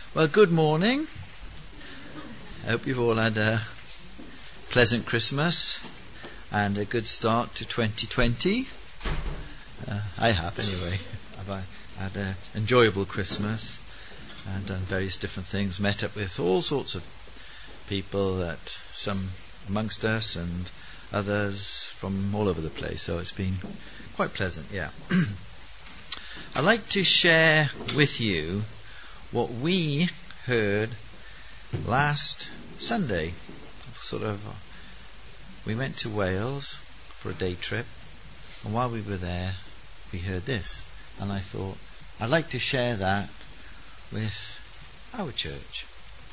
Well, good morning. I hope you've all had a pleasant Christmas and a good start to 2020. I have, anyway. I've had an enjoyable Christmas and done various different things. Met up with all sorts of people, some amongst us and others from all over the place. So it's been quite pleasant, yeah. I'd like to share with you what we heard last Sunday. We went to Wales for a day trip, and while we were there, we heard this, and I thought I'd like to share that with our church.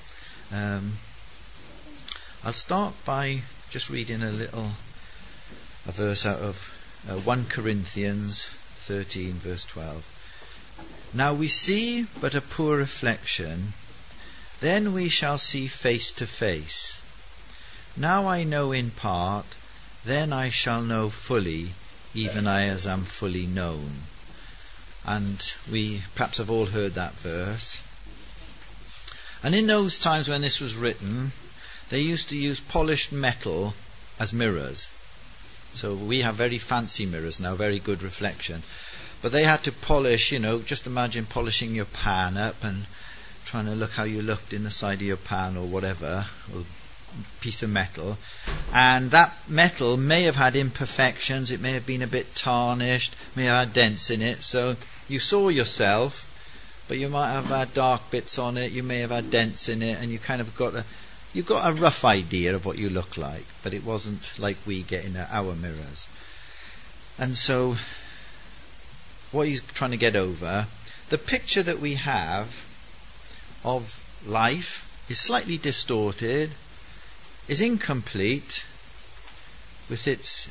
I'll start by just reading a verse out of 1 Corinthians 13 verse 12. Now we see but a poor reflection, then we shall see face to face. Now I know in part, then I shall know fully, even as I am fully known. And we perhaps have all heard that verse. And in those times when this was written, they used to use polished metal as mirrors. So we have very fancy mirrors now, very good reflection. But they had to polish, just imagine polishing your pan up and trying to look how you looked in the side of your pan or whatever, or piece of metal. And that metal may have had imperfections, it may have been a bit tarnished, may have had dents in it. So you saw yourself, but you might have had dark bits on it, you may have had dents in it, and you kind of got a rough idea of what you look like, but it wasn't like we get in our mirrors. And so what he's trying to get over, the picture that we have of life is slightly distorted, is incomplete, with its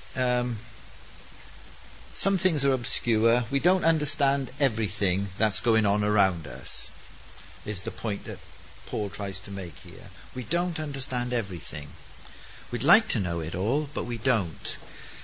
some things are obscure. We don't understand everything that's going on around us, is the point that Paul tries to make here. We don't understand everything. We'd like to know it all, but we don't.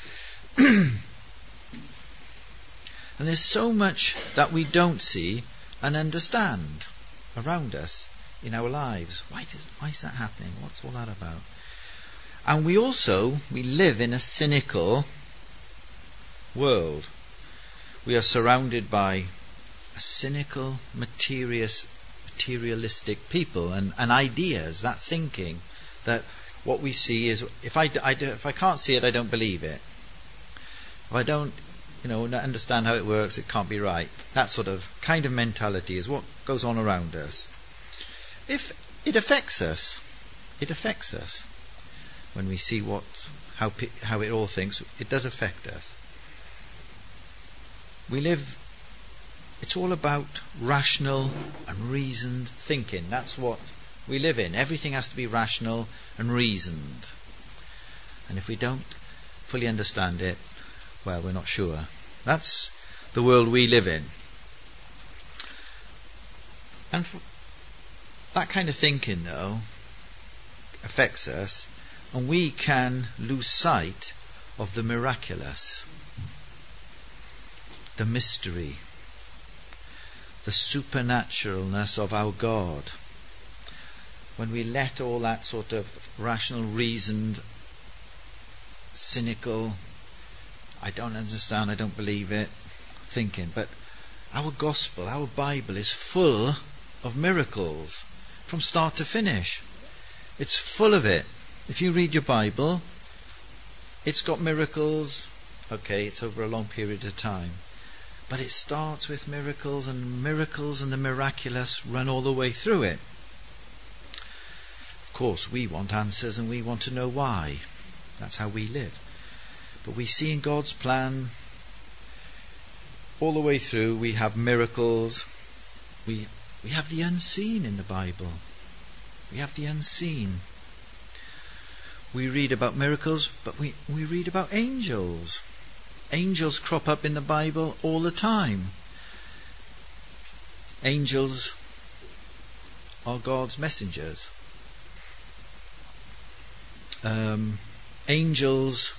And there's so much that we don't see and understand around us in our lives. Why is that happening? What's all that about? And we live in a cynical world. We are surrounded by a cynical, materialistic people and ideas, that thinking that what we see is, if I can't see it, I don't believe it. If I don't understand how it works, it can't be right. That sort of kind of mentality is what goes on around us. If it affects us, when we see how it all thinks, it does affect us. It's all about rational and reasoned thinking. That's what we live in. Everything has to be rational and reasoned. And if we don't fully understand it, well, we're not sure. That's the world we live in. And that kind of thinking, though, affects us, and we can lose sight of the miraculous, the mystery, the supernaturalness of our God. When we let all that sort of rational, reasoned, cynical, I don't understand, I don't believe it, thinking. But our gospel, our Bible is full of miracles from start to finish. It's full of it. If you read your Bible, it's got miracles. Okay, it's over a long period of time. But it starts with miracles and the miraculous run all the way through it. Of course, we want answers and we want to know why. That's how we live. But we see in God's plan all the way through, we have miracles. We have the unseen in the Bible. We have the unseen. We read about miracles, but we read about angels. Angels crop up in the Bible all the time. Angels are God's messengers. Angels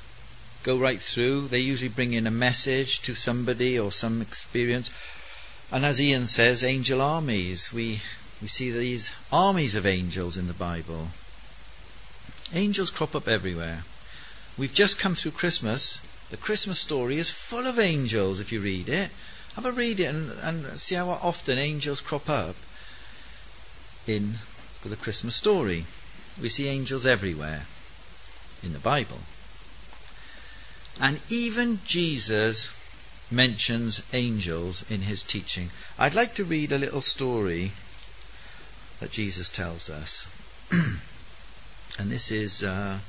go right through. They usually bring in a message to somebody or some experience. And as Ian says, angel armies. We see these armies of angels in the Bible. Angels crop up everywhere. We've just come through Christmas. The Christmas story is full of angels if you read it. Have a read it and see how often angels crop up in the Christmas story. We see angels everywhere in the Bible. And even Jesus mentions angels in his teaching. I'd like to read a little story that Jesus tells us. And this is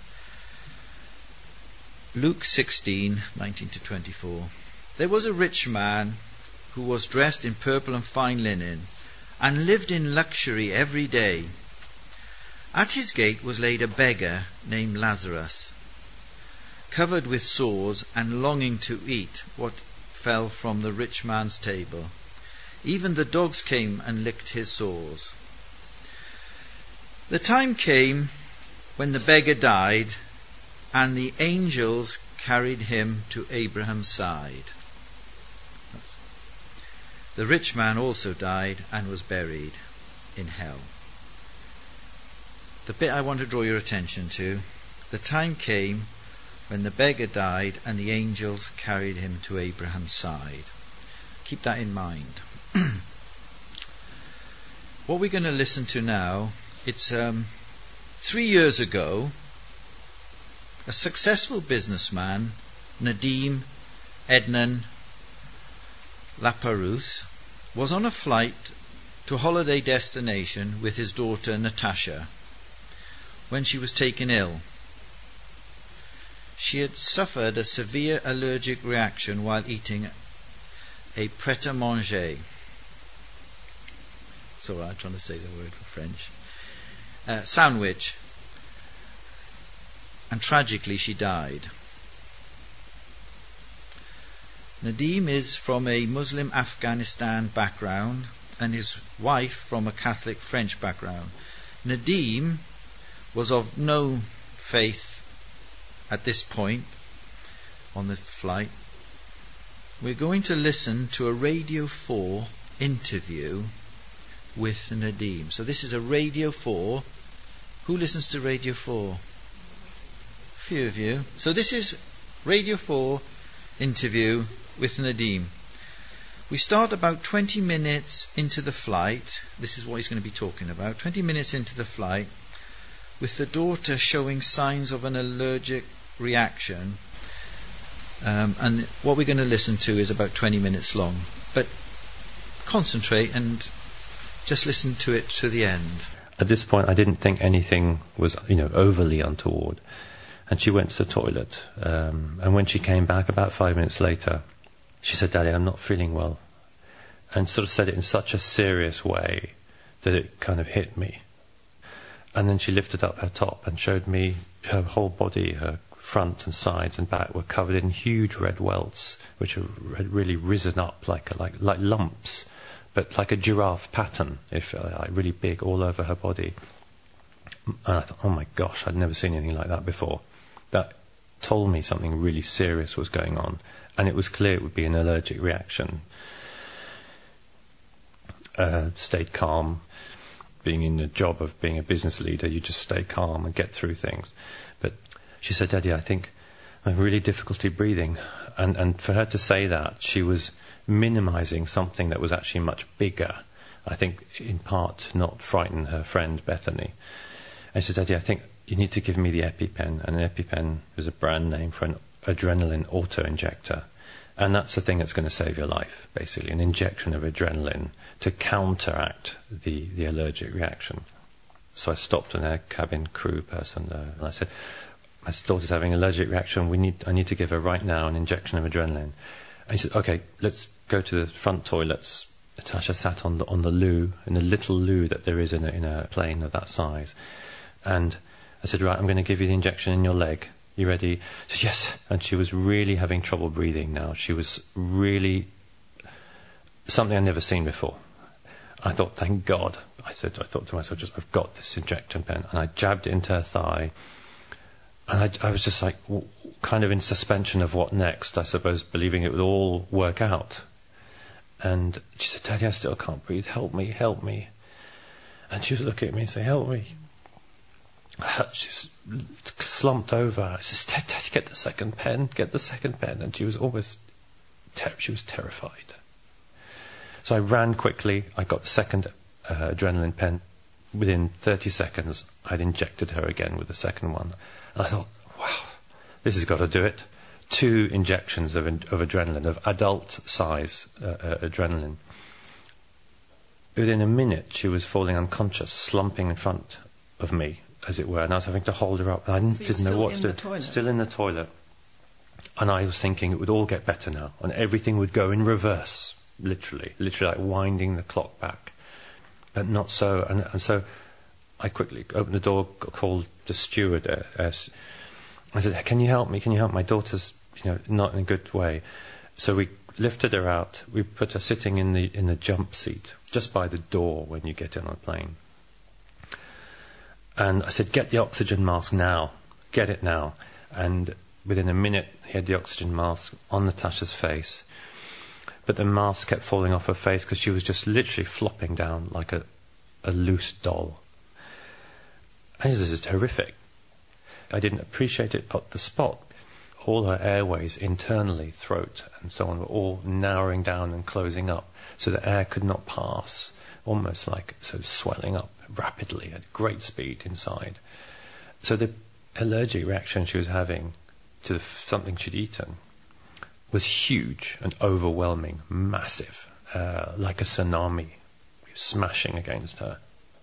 Luke 16:19-24. There was a rich man who was dressed in purple and fine linen, and lived in luxury every day. At his gate was laid a beggar named Lazarus, covered with sores and longing to eat what fell from the rich man's table. Even the dogs came and licked his sores. The time came when the beggar died, and the angels carried him to Abraham's side. The rich man also died and was buried in hell. The bit I want to draw your attention to: the time came when the beggar died and the angels carried him to Abraham's side. Keep that in mind. What we're going to listen to now, it's 3 years ago, a successful businessman, Nadim Ednan Laperouse, was on a flight to a holiday destination with his daughter Natasha when she was taken ill. She had suffered a severe allergic reaction while eating a pret-a-manger. It's all right, I'm trying to say the word for French. Sandwich. And tragically she died. Nadim is from a Muslim Afghanistan background and his wife from a Catholic French background. Nadim was of no faith at this point on the flight. We're going to listen to a Radio 4 interview with Nadim. So this is a Radio 4. Who listens to Radio 4? A few of you. So this is Radio 4 interview with Nadim. We start about 20 minutes into the flight. This is what he's going to be talking about. 20 minutes into the flight, with the daughter showing signs of an allergic reaction. And what we're going to listen to is about 20 minutes long. But concentrate and just listen to it to the end. At this point, I didn't think anything was, overly untoward. And she went to the toilet. And when she came back about 5 minutes later, she said, "Daddy, I'm not feeling well." And sort of said it in such a serious way that it kind of hit me. And then she lifted up her top and showed me her whole body, her front and sides and back were covered in huge red welts, which had really risen up like lumps, but like a giraffe pattern, really big all over her body. And I thought, oh my gosh, I'd never seen anything like that before. That told me something really serious was going on, and it was clear it would be an allergic reaction. Stayed calm. Being in the job of being a business leader, you just stay calm and get through things. But she said, "Daddy, I think I have really difficulty breathing." And for her to say that, she was minimizing something that was actually much bigger. I think in part to not frighten her friend Bethany. And she said, "Daddy, I think you need to give me the EpiPen." And an EpiPen is a brand name for an adrenaline auto-injector. And that's the thing that's going to save your life, basically, an injection of adrenaline to counteract the allergic reaction. So I stopped an air cabin crew person and I said, "My daughter's having an allergic reaction. I need to give her right now an injection of adrenaline." And he said, "Okay, let's go to the front toilets." Natasha sat on the loo, in the little loo that there is in a plane of that size. And I said, "Right, I'm going to give you the injection in your leg. You ready?" She said, "Yes." And she was really having trouble breathing now. She was really something I'd never seen before. I thought, thank God. I thought to myself, I've got this injection pen. And I jabbed it into her thigh. And I was just like, kind of in suspension of what next, I suppose, believing it would all work out. And she said, Daddy, I still can't breathe. Help me, help me. And she was looking at me and saying, help me. She was slumped over. I said, Daddy, get the second pen, get the second pen. And she was almost, she was terrified. So I ran quickly. I got the second adrenaline pen. Within 30 seconds, I'd injected her again with the second one. And I thought, wow, this has got to do it. 2 injections of adrenaline, of adult size adrenaline. Within a minute, she was falling unconscious, slumping in front of me, as it were, and I was having to hold her up. I didn't know what to do. Still in the toilet. And I was thinking it would all get better now, and everything would go in reverse, literally like winding the clock back. But not so. And so I quickly opened the door, called the steward. I said, can you help me? Can you help? My daughter's, not in a good way. So we lifted her out. We put her sitting in the jump seat, just by the door when you get in on a plane. And I said, get the oxygen mask now. Get it now. And within a minute, he had the oxygen mask on Natasha's face. But the mask kept falling off her face because she was just literally flopping down like a loose doll. And this is horrific. I didn't appreciate it at the spot. All her airways internally, throat and so on, were all narrowing down and closing up so the air could not pass, almost like swelling up rapidly at great speed inside. So the allergic reaction she was having to something she'd eaten was huge and overwhelming, massive, like a tsunami smashing against her.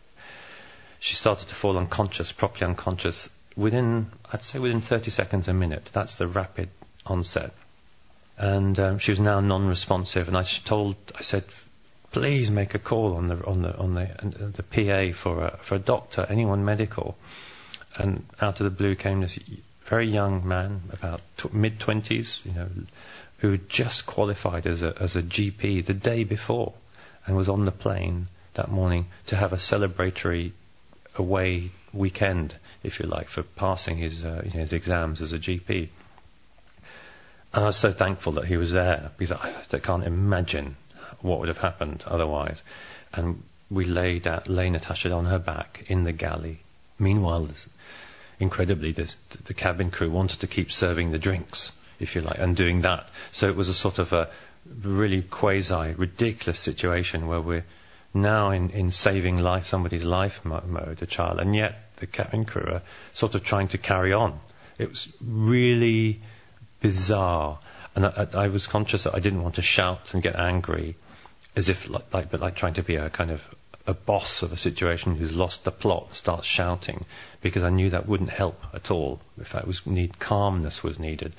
She started to fall unconscious, properly unconscious, within 30 seconds, a minute. That's the rapid onset. And she was now non-responsive, and I said, please make a call on the PA for a doctor, anyone medical. And out of the blue came this very young man, about mid-20s, who had just qualified as a GP the day before, and was on the plane that morning to have a celebratory away weekend, if you like, for passing his exams as a GP. And I was so thankful that he was there, because I can't imagine what would have happened otherwise. And we lay Natasha on her back in the galley. Meanwhile, incredibly, the cabin crew wanted to keep serving the drinks, if you like, and doing that. So it was a sort of a really quasi-ridiculous situation where we're now in saving somebody's life mode, a child, and yet the cabin crew are sort of trying to carry on. It was really bizarre, and I was conscious that I didn't want to shout and get angry, as if like trying to be a kind of a boss of a situation who's lost the plot, starts shouting, because I knew that wouldn't help at all. In fact, calmness was needed.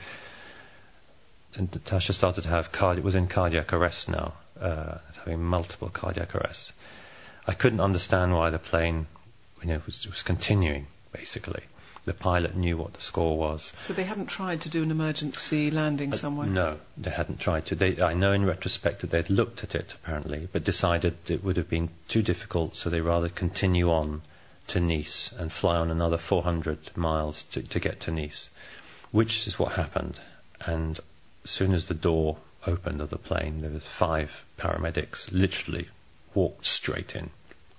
And Natasha started to have was in cardiac arrest now, having multiple cardiac arrests. I couldn't understand why the plane, was continuing, basically. The pilot knew what the score was. So they hadn't tried to do an emergency landing somewhere? No, they hadn't tried to. I know in retrospect that they'd looked at it, apparently, but decided it would have been too difficult, so they rather continue on to Nice and fly on another 400 miles to get to Nice, which is what happened. And as soon as the door opened of the plane, there were 5 paramedics literally walked straight in.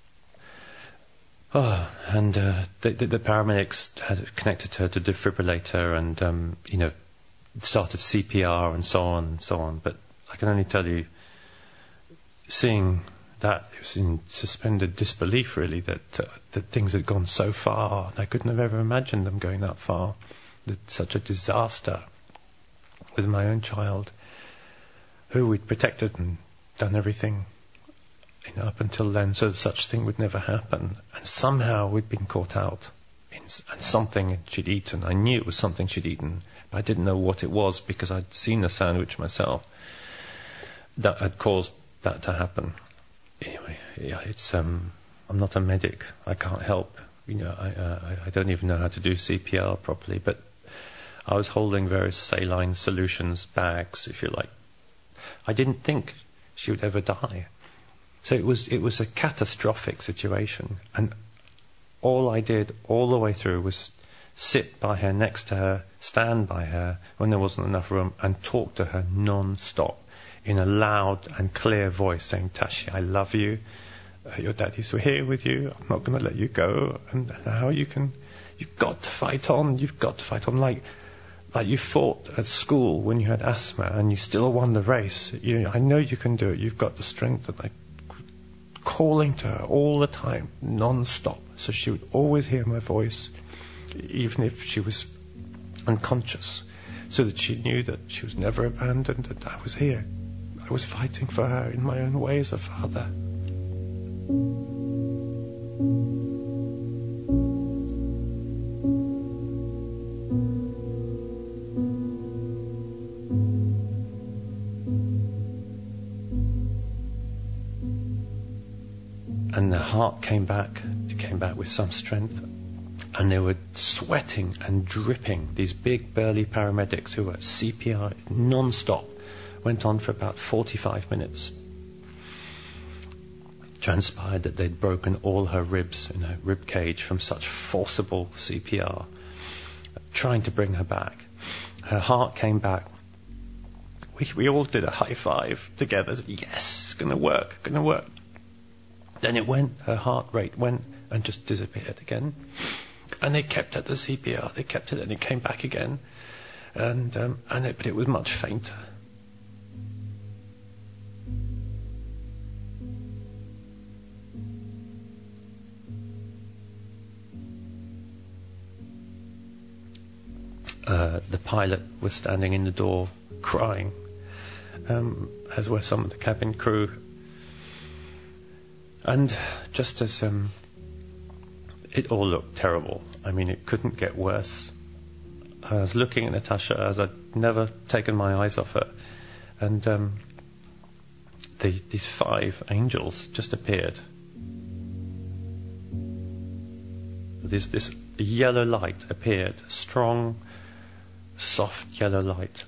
And the paramedics had connected her to defibrillator and started CPR and so on. But I can only tell you, seeing that, it was in suspended disbelief, really, that things had gone so far. I couldn't have ever imagined them going that far. That such a disaster with my own child, who we'd protected and done everything up until then, so that such thing would never happen. And somehow we'd been caught out in something she'd eaten. I knew it was something she'd eaten, but I didn't know what it was, because I'd seen the sandwich myself that had caused that to happen. Anyway, yeah, I'm not a medic. I can't help. I don't even know how to do CPR properly, but I was holding various saline solutions, bags, if you like. I didn't think she would ever die. So it was a catastrophic situation, and all I did all the way through was sit by her, next to her, stand by her when there wasn't enough room, and talk to her non-stop in a loud and clear voice saying, "Tashi, I love you. Your daddy's here with you. I'm not going to let you go. And how you've got to fight on. You've got to fight on." Like you fought at school when you had asthma and you still won the race. I know you can do it. You've got the strength. And calling to her all the time, non-stop. So she would always hear my voice, even if she was unconscious, so that she knew that she was never abandoned, that I was here. I was fighting for her in my own way as a father. And the heart came back. It came back with some strength. And they were sweating and dripping. These big burly paramedics who were CPR non-stop. Went on for about 45 minutes. Transpired that they'd broken all her ribs in her rib cage from such forcible CPR. Trying to bring her back. Her heart came back. We all did a high five together. Yes, it's going to work, going to work. Then it went, her heart rate went and just disappeared again. And they kept at the CPR, they kept it and it came back again. But it was much fainter. The pilot was standing in the door crying, as were some of the cabin crew. And just as it all looked terrible. I mean, it couldn't get worse. I was looking at Natasha as I'd never taken my eyes off her. And these 5 angels just appeared. This yellow light appeared, strong, soft yellow light,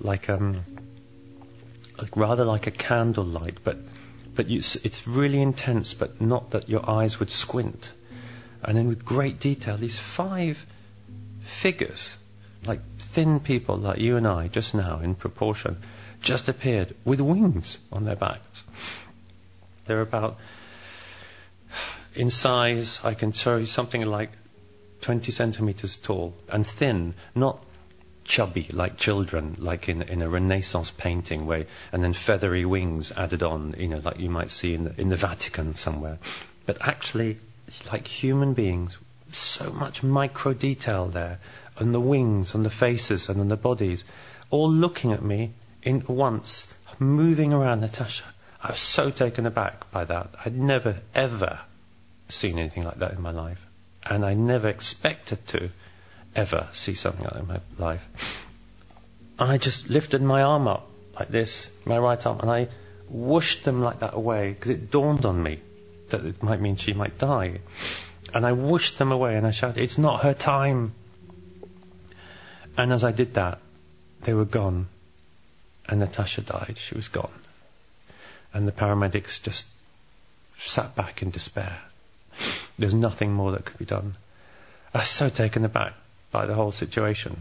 rather like a candle light, but it's really intense, but not that your eyes would squint. And then with great detail, these 5 figures, like thin people like you and I just now in proportion, just appeared with wings on their backs. They're about, in size, I can show you something like 20 centimeters tall and thin, not chubby like children, like in a Renaissance painting, and then feathery wings added on, like you might see in the Vatican somewhere. But actually, like human beings, so much micro detail there, on the wings, on the faces, and on the bodies, all looking at me in once, moving around Natasha. I was so taken aback by that. I'd never, ever seen anything like that in my life. And I never expected to ever see something like that in my life. I just lifted my arm up like this, my right arm, and I whooshed them like that away, because it dawned on me that it might mean she might die. And I whooshed them away and I shouted, "It's not her time." And as I did that, they were gone. And Natasha died. She was gone. And the paramedics just sat back in despair. There's nothing more that could be done. I was so taken aback by the whole situation.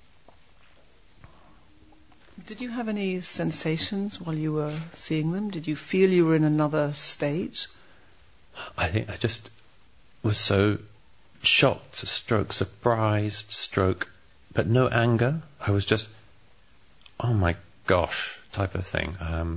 Did you have any sensations while you were seeing them? Did you feel you were in another state? I think I just was so shocked, surprised, but no anger. I was just, oh my gosh, type of thing.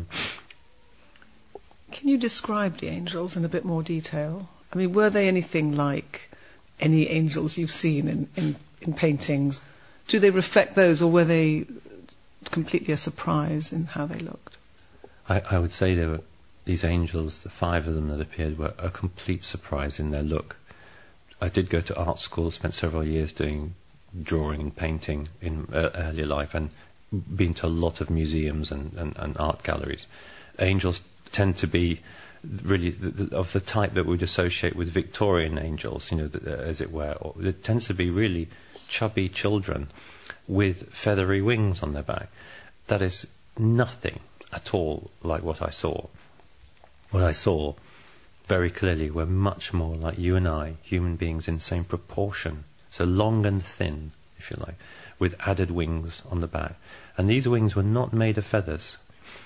Can you describe the angels in a bit more detail? I mean, were they anything like any angels you've seen in paintings? Do they reflect those, or were they completely a surprise in how they looked? I would say they were, these angels, the 5 of them that appeared, were a complete surprise in their look. I did go to art school, spent several years doing drawing and painting in earlier life, and been to a lot of museums and art galleries. Angels tend to be really of the type that we'd associate with Victorian angels, as it were. It tends to be really chubby children with feathery wings on their back. That is nothing at all like what I saw. What I saw very clearly were much more like you and I, human beings in the same proportion. So long and thin, if you like, with added wings on the back. And these wings were not made of feathers.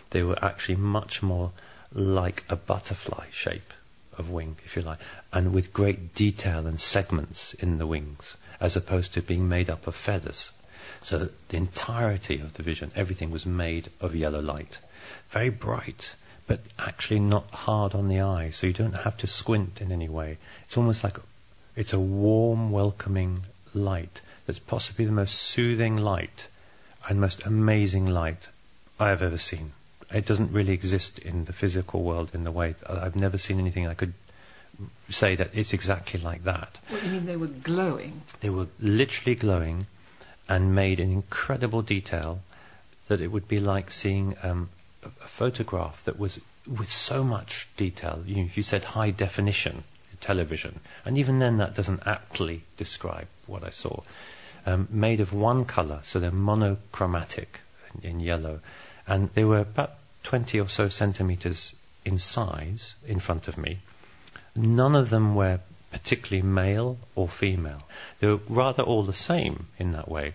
They were actually much more like a butterfly shape of wing, if you like, and with great detail and segments in the wings, as opposed to being made up of feathers. So the entirety of the vision, everything was made of yellow light. Very bright, but actually not hard on the eye, so you don't have to squint in any way. It's almost like it's a warm, welcoming light that's possibly the most soothing light and most amazing light I have ever seen. It doesn't really exist in the physical world in the way. I've never seen anything I could say that it's exactly like that. What, you mean they were glowing? They were literally glowing and made in incredible detail that it would be like seeing a photograph that was with so much detail. You said high definition television, and even then that doesn't aptly describe what I saw. Made of one colour, so they're monochromatic in yellow, and they were about 20 or so centimetres in size in front of me. None of them were particularly male or female. They were rather all the same in that way.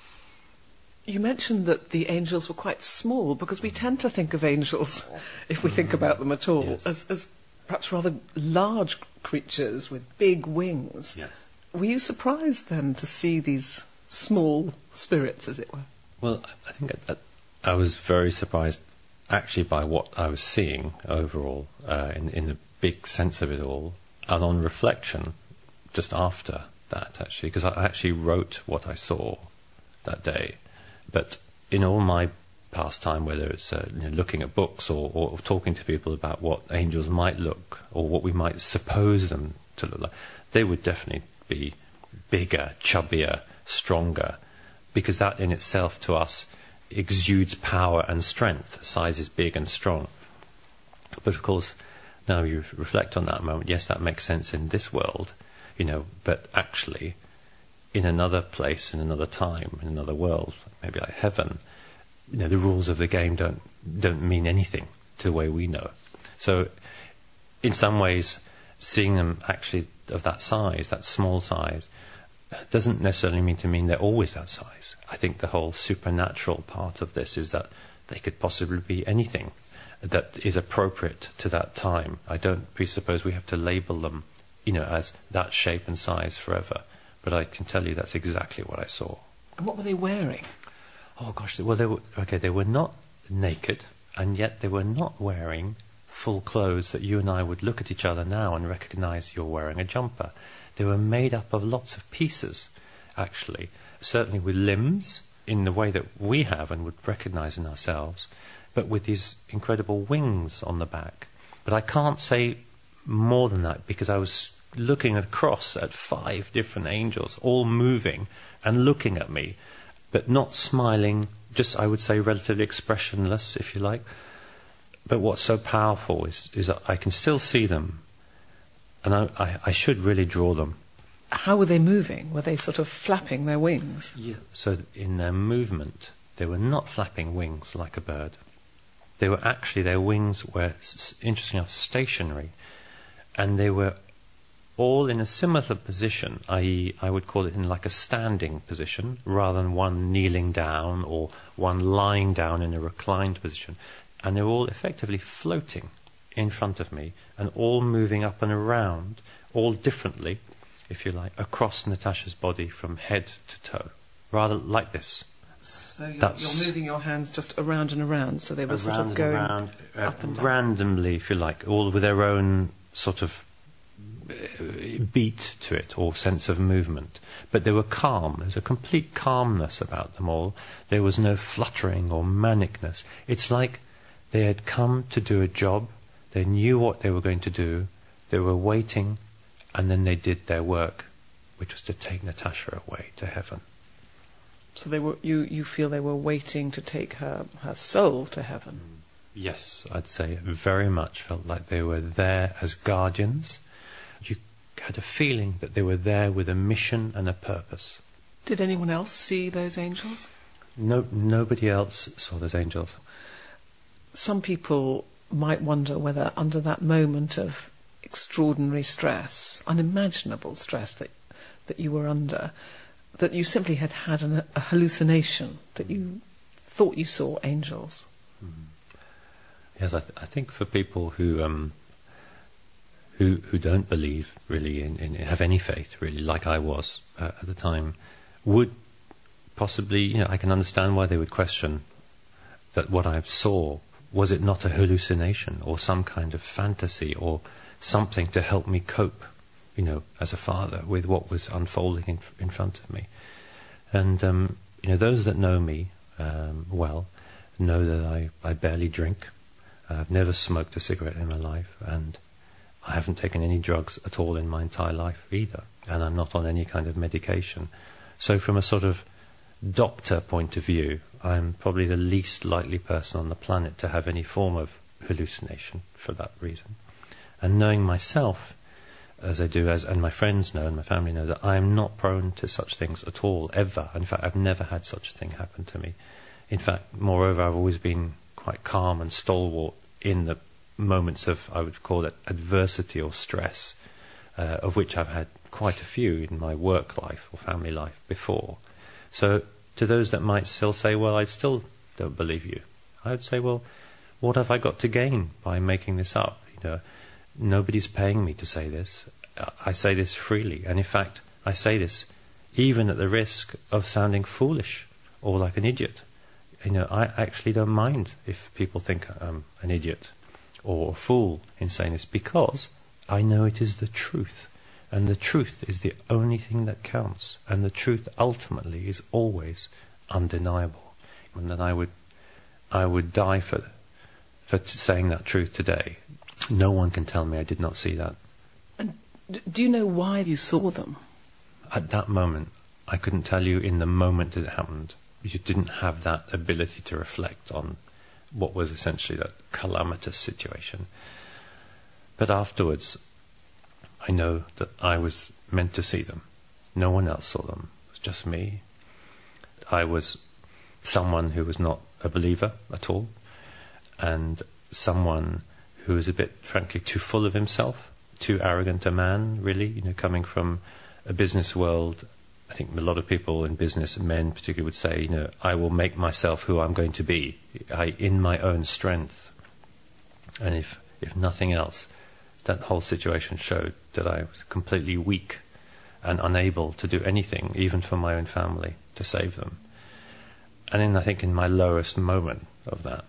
You mentioned that the angels were quite small, because we tend to think of angels, if we think about them at all, yes. as perhaps rather large creatures with big wings. Yes. Were you surprised then to see these small spirits, as it were? Well, I think I was very surprised actually by what I was seeing overall, in the big sense of it all, and on reflection just after that, actually, because I actually wrote what I saw that day. But in all my pastime, whether it's looking at books or talking to people about what angels might look, or what we might suppose them to look like, they would definitely be bigger, chubbier, stronger, because that in itself to us exudes power and strength. Size is big and strong. But of course, now you reflect on that moment, yes, that makes sense in this world, but actually in another place, in another time, in another world, maybe like heaven, the rules of the game don't mean anything to the way we know. So in some ways, seeing them actually of that size, that small size, doesn't necessarily mean they're always that size. I think the whole supernatural part of this is that they could possibly be anything that is appropriate to that time. I don't presuppose we have to label them, as that shape and size forever. But I can tell you that's exactly what I saw. And what were they wearing? Oh gosh, well they were not naked, and yet they were not wearing full clothes that you and I would look at each other now and recognize you're wearing a jumper. They were made up of lots of pieces, actually, certainly with limbs in the way that we have and would recognize in ourselves, but with these incredible wings on the back. But I can't say more than that, because I was looking across at 5 different angels, all moving and looking at me, but not smiling, just, I would say, relatively expressionless, if you like. But what's so powerful is that I can still see them, and I should really draw them. How were they moving? Were they sort of flapping their wings? Yeah. So in their movement, they were not flapping wings like a bird. They were actually, their wings were, interesting enough, stationary, and they were all in a similar position, i.e. I would call it in like a standing position, rather than one kneeling down or one lying down in a reclined position. And they were all effectively floating in front of me, and all moving up and around, all differently, if you like, across Natasha's body from head to toe, rather like this. So you're moving your hands just around and around, so they were sort of going around, up and down. Randomly, if you like, all with their own sort of beat to it, or sense of movement. But they were calm. There was a complete calmness about them all. There was no fluttering or manicness. It's like they had come to do a job. They knew what they were going to do. They were waiting, and then they did their work, which was to take Natasha away to heaven. So they were. You feel they were waiting to take her soul to heaven? Yes, I'd say it very much felt like they were there as guardians. You had a feeling that they were there with a mission and a purpose. Did anyone else see those angels? No, nobody else saw those angels. Some people might wonder whether under that moment of extraordinary stress, unimaginable stress that you were under, that you simply had a hallucination, that you thought you saw angels. Yes, I think for people who don't believe really in have any faith really, like I was at the time, would possibly, I can understand why they would question that what I saw, was it not a hallucination or some kind of fantasy or something to help me cope, as a father with what was unfolding in front of me. And, those that know me well know that I barely drink. I've never smoked a cigarette in my life, and I haven't taken any drugs at all in my entire life either, and I'm not on any kind of medication. So from a sort of doctor point of view, I'm probably the least likely person on the planet to have any form of hallucination for that reason. And knowing myself, as I do, and my friends know and my family know, that I am not prone to such things at all, ever. In fact, I've never had such a thing happen to me. In fact, moreover, I've always been quite calm and stalwart in the moments of, I would call it, adversity or stress, of which I've had quite a few in my work life or family life before. So to those that might still say, well, I still don't believe you, I would say, well, what have I got to gain by making this up? Nobody's paying me to say this. I say this freely. And in fact, I say this even at the risk of sounding foolish or like an idiot. I actually don't mind if people think I'm an idiot or a fool in saying this, because I know it is the truth. And the truth is the only thing that counts. And the truth ultimately is always undeniable. And that I would die for saying that truth today. No one can tell me I did not see that. And do you know why you saw them? At that moment, I couldn't tell you in the moment that it happened. You didn't have that ability to reflect on what was essentially that calamitous situation. But afterwards, I know that I was meant to see them. No one else saw them. It was just me. I was someone who was not a believer at all, and someone who was a bit, frankly, too full of himself, too arrogant a man, really, coming from a business world. I think a lot of people in business, men particularly, would say, I will make myself who I'm going to be, in my own strength. And if nothing else, that whole situation showed that I was completely weak and unable to do anything, even for my own family, to save them. And I think in my lowest moment of that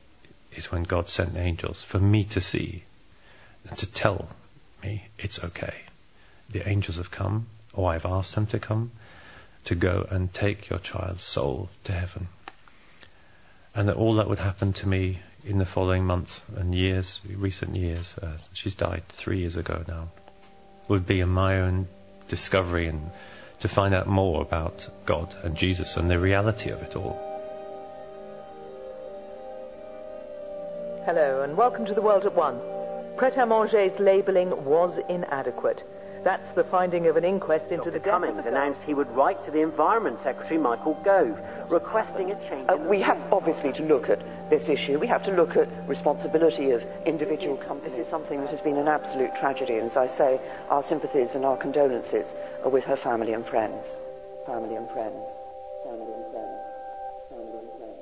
is when God sent angels for me to see and to tell me it's okay. The angels have come, or I've asked them to come, to go and take your child's soul to heaven. And that all that would happen to me in the following months and years, recent years, she's died 3 years ago now, would be in my own discovery and to find out more about God and Jesus and the reality of it all. Hello and welcome to The World at One. Pret-a-Manger's labelling was inadequate. That's the finding of an inquest into the death of Cummings announced he would write to the Environment Secretary, Michael Gove, requesting a change in the We have obviously to look at this issue. We have to look at responsibility of individual companies. This is something that has been an absolute tragedy, and as I say, our sympathies and our condolences are with her family and friends. Family and friends. Family and friends. Family and friends.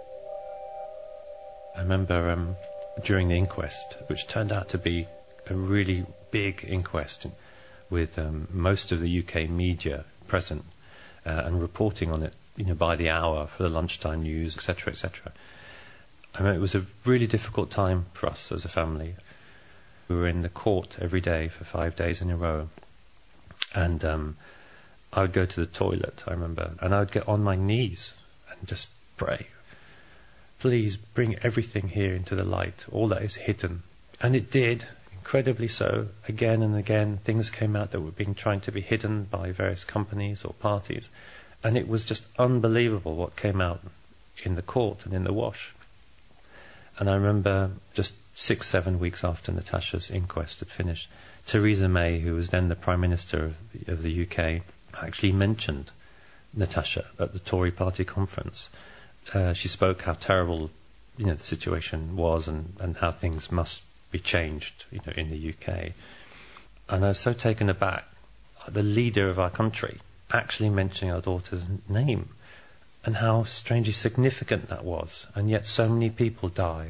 I remember during the inquest, which turned out to be a really big inquest with most of the UK media present and reporting on it, by the hour for the lunchtime news, etc., etc. I mean, it was a really difficult time for us as a family. We were in the court every day for 5 days in a row, and I would go to the toilet, I remember, and I would get on my knees and just pray. Please bring everything here into the light, all that is hidden. And it did. Incredibly so. Again and again, things came out that were trying to be hidden by various companies or parties. And it was just unbelievable what came out in the court and in the wash. And I remember just 6-7 weeks after Natasha's inquest had finished, Theresa May, who was then the Prime Minister of the UK, actually mentioned Natasha at the Tory party conference. She spoke how terrible, the situation was and how things must be changed, in the UK. And I was so taken aback, the leader of our country actually mentioning our daughter's name and how strangely significant that was. And yet so many people die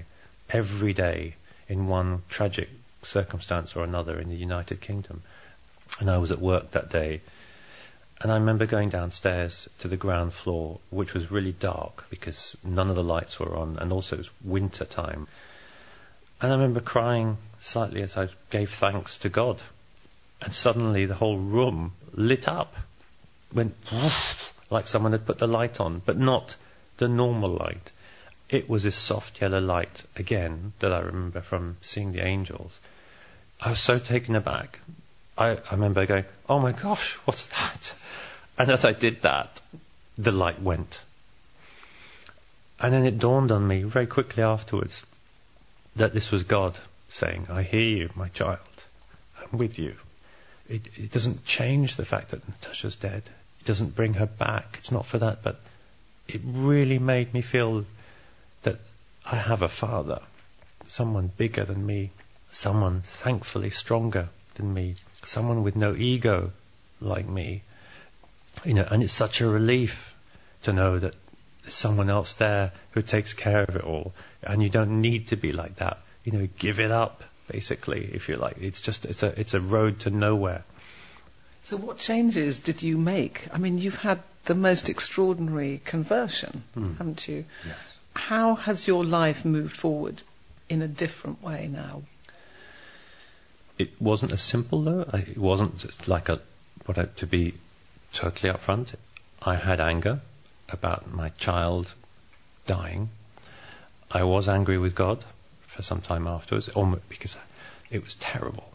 every day in one tragic circumstance or another in the United Kingdom. And I was at work that day, and I remember going downstairs to the ground floor, which was really dark because none of the lights were on, and also it was winter time. And I remember crying slightly as I gave thanks to God. And suddenly the whole room lit up, went like someone had put the light on, but not the normal light. It was this soft yellow light again that I remember from seeing the angels. I was so taken aback. I remember going, oh my gosh, what's that? And as I did that, the light went. And then it dawned on me very quickly afterwards that this was God saying, I hear you, my child. I'm with you. It doesn't change the fact that Natasha's dead. It doesn't bring her back. It's not for that. But it really made me feel that I have a father, someone bigger than me, someone thankfully stronger than me, someone with no ego like me. And it's such a relief to know that there's someone else there who takes care of it all, and you don't need to be like that. Give it up, basically, if you like. It's a road to nowhere. So what changes did you make? I mean, you've had the most extraordinary conversion, haven't you? Yes. How has your life moved forward in a different way now? It wasn't as simple, though. It wasn't just like to be totally upfront. I had anger about my child dying. I was angry with God for some time afterwards, because it was terrible.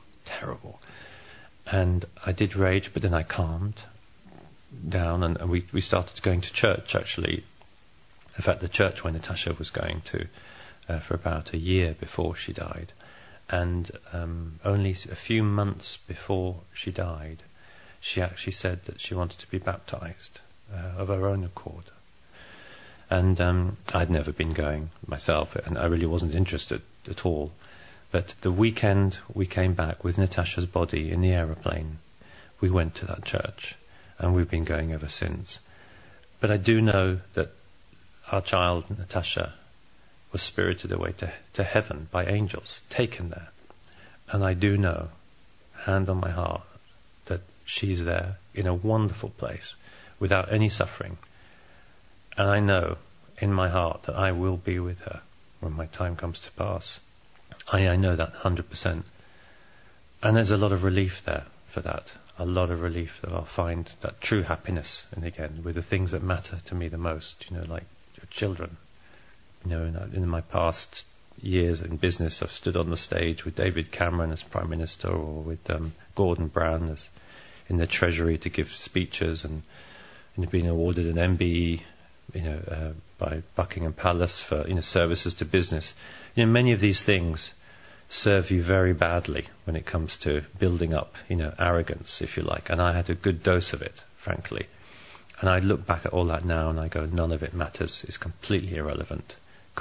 And I did rage, but then I calmed down, and we started going to church, actually. In fact, the church where Natasha was going to for about a year before she died. And only a few months before she died, she actually said that she wanted to be baptized of her own accord. And I'd never been going myself, and I really wasn't interested at all. But the weekend we came back with Natasha's body in the aeroplane, we went to that church, and we've been going ever since. But I do know that our child, Natasha, was spirited away to heaven by angels, taken there. And I do know, hand on my heart, that she's there in a wonderful place without any suffering. And I know in my heart that I will be with her when my time comes to pass. I know that 100%. And there's a lot of relief there for that. A lot of relief that I'll find that true happiness, and again, with the things that matter to me the most, like children. In my past years in business, I've stood on the stage with David Cameron as Prime Minister, or with Gordon Brown as in the Treasury to give speeches, and being awarded an MBE, by Buckingham Palace for services to business. Many of these things serve you very badly when it comes to building up, arrogance, if you like. And I had a good dose of it, frankly. And I look back at all that now and I go, none of it matters. It's completely irrelevant.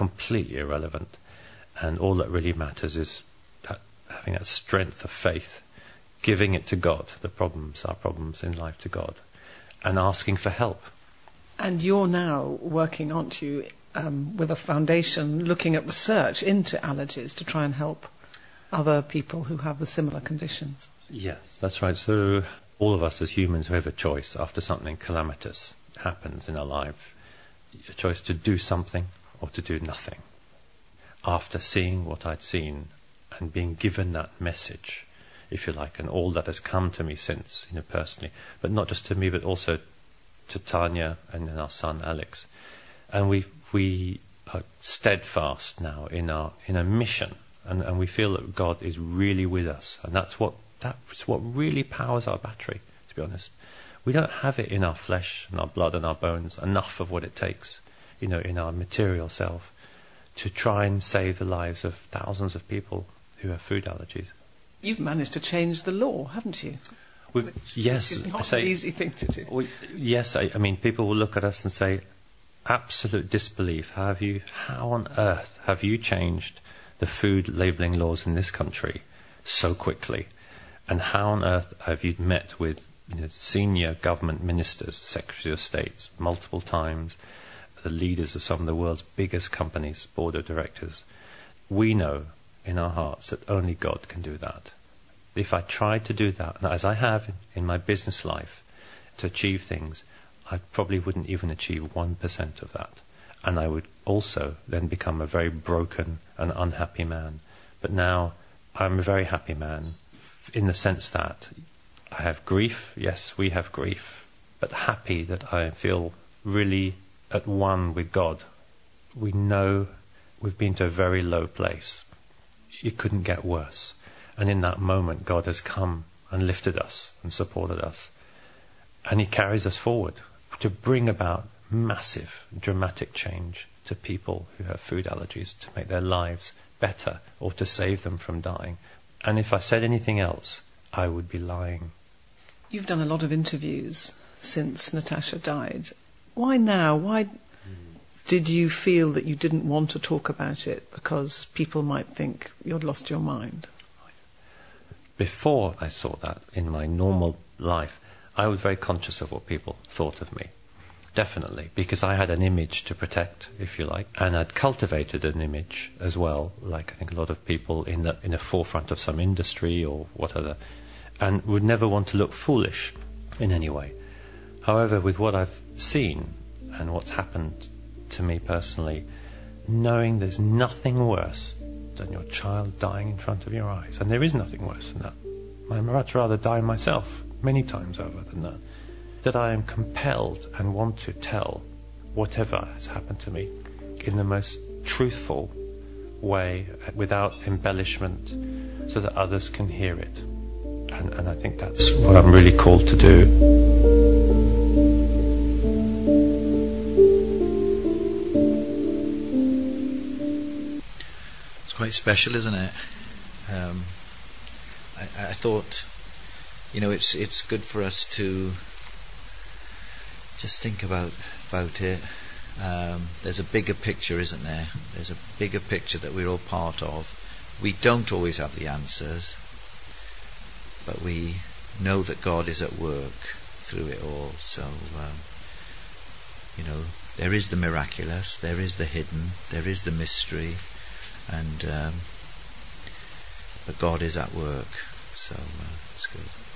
And all that really matters is having that strength of faith, giving it to God, our problems in life to God, and asking for help. And you're now working, aren't you, with a foundation looking at research into allergies to try and help other people who have the similar conditions? Yes, that's right. So all of us as humans who have a choice after something calamitous happens in our life, a choice to do something or to do nothing. After seeing what I'd seen and being given that message, if you like, and all that has come to me since, personally, but not just to me, but also to Tanya and then our son Alex. And we are steadfast now in a mission, and we feel that God is really with us, and that's what really powers our battery, to be honest. We don't have it in our flesh and our blood and our bones, enough of what it takes, in our material self, to try and save the lives of thousands of people who have food allergies. You've managed to change the law, haven't you? Yes, which is not an easy thing to do. Yes, I mean, people will look at us and say, absolute disbelief. How on earth have you changed the food labelling laws in this country so quickly? And how on earth have you met with senior government ministers, Secretary of State, multiple times, the leaders of some of the world's biggest companies, board of directors? we know in our hearts that only God can do that. If I tried to do that, as I have in my business life, to achieve things, I probably wouldn't even achieve 1% of that. And I would also then become a very broken and unhappy man. But now I'm a very happy man in the sense that I have grief. Yes, we have grief. But happy that I feel really at one with God. We know we've been to a very low place. It couldn't get worse. And in that moment, God has come and lifted us and supported us. And He carries us forward to bring about massive, dramatic change to people who have food allergies, to make their lives better or to save them from dying. And if I said anything else, I would be lying. You've done a lot of interviews since Natasha died. Why now? Why did you feel that you didn't want to talk about it because people might think you'd lost your mind? Before I saw that in my normal life, I was very conscious of what people thought of me. Definitely, because I had an image to protect, if you like, and I'd cultivated an image as well, like I think a lot of people in the forefront of some industry or whatever, and would never want to look foolish in any way. However, with what I've seen and what's happened to me personally, knowing there's nothing worse than your child dying in front of your eyes, and there is nothing worse than that. I'd much rather die myself many times over than that I am compelled and want to tell whatever has happened to me in the most truthful way, without embellishment, so that others can hear it. And I think that's what I'm really called to do. It's quite special, isn't it? I thought, it's good for us to just think about it. There's a bigger picture, isn't there? There's a bigger picture that we're all part of. We don't always have the answers, but we know that God is at work through it all. So, there is the miraculous, there is the hidden, there is the mystery, but God is at work. So, it's good.